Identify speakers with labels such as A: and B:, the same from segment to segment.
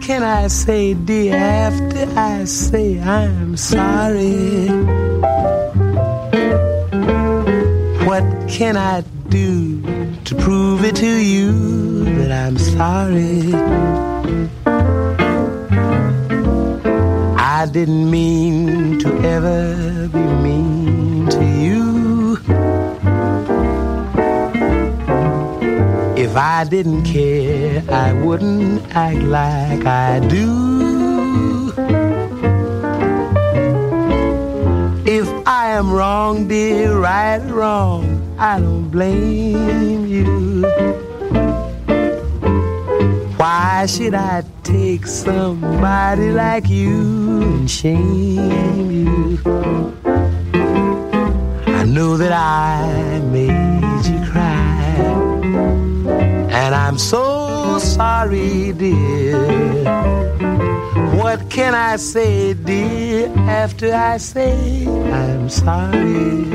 A: can I say, dear, after I say I'm sorry? What can I do to prove it to you that I'm sorry? I didn't mean to ever be mean to you. If I didn't care, I wouldn't act like I do. If I am wrong, dear, right or wrong, I don't blame you. Why should I take somebody like you and shame you? I know that I made you cry, and I'm so sorry, dear. What can I say, dear, after I say I'm sorry?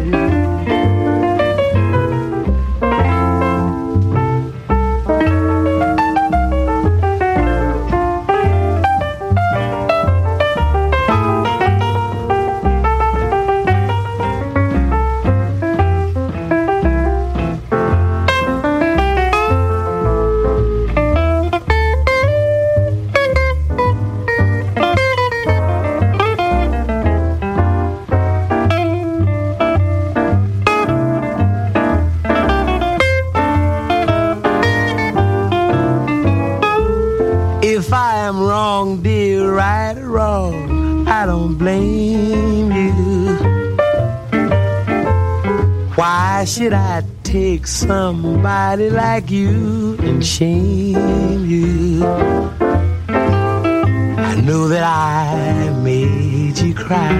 A: If I am wrong, dear, right or wrong, I don't blame you. Why should I take somebody like you and shame you? I know that I made you cry,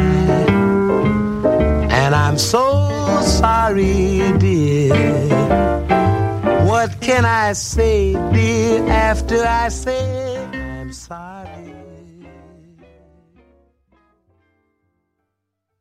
A: and I'm so sorry, dear. What can I say, dear, after I say I'm sorry?